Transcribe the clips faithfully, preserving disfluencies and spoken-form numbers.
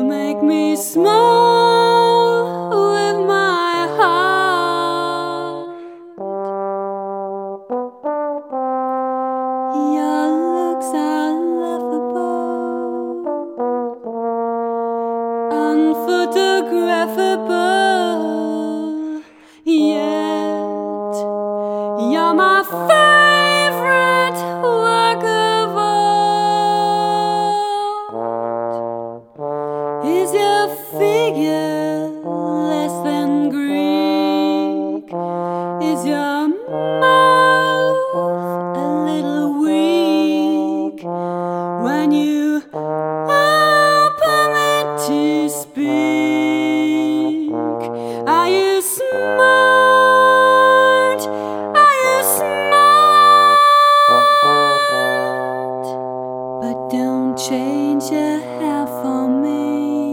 make me smile with my heart. Your looks are laughable, unphotographable, yet you're my favorite work of art. Is your figure less than Greek? Is your mouth a little weak when you open it to speak? Are you smart? Are you smart? But don't change your hair for me,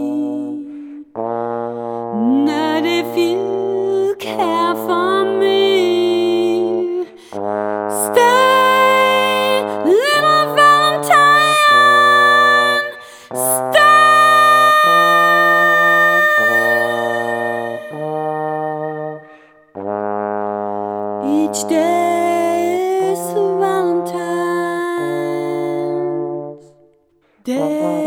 not if you care for me. Stay, little Valentine, stay. Each day is Valentine's Day.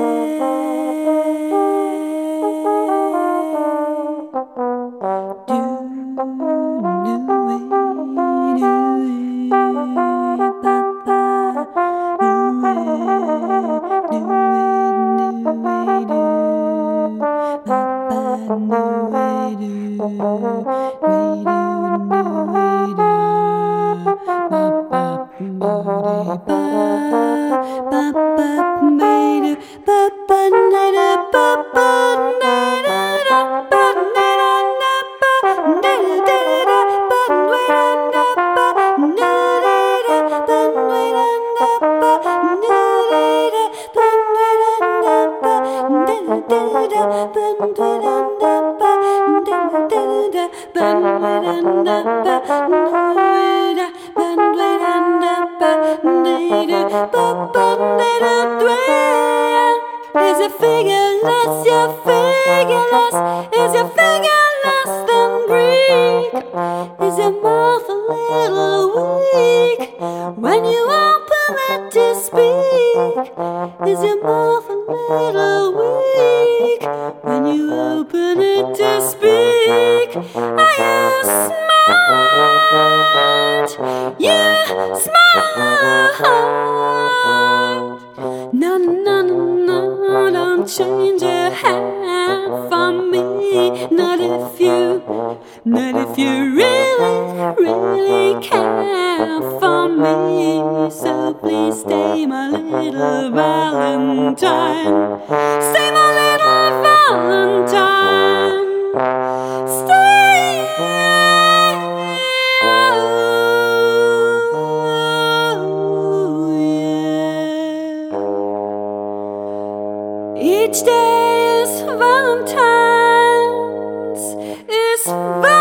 Is your figure less, your figure less? Is your figure less than Greek? Is your mouth a little weak when you open it to speak? Is your mouth a little weak when you open it to speak? Are you smart? You smart. No, no, no, no, don't change your hair for me. Not if you, not if you really, really care for me. So please stay, my little Valentine. Stay, my little Valentine. Stay. Each day is Valentine's, is Valentine's.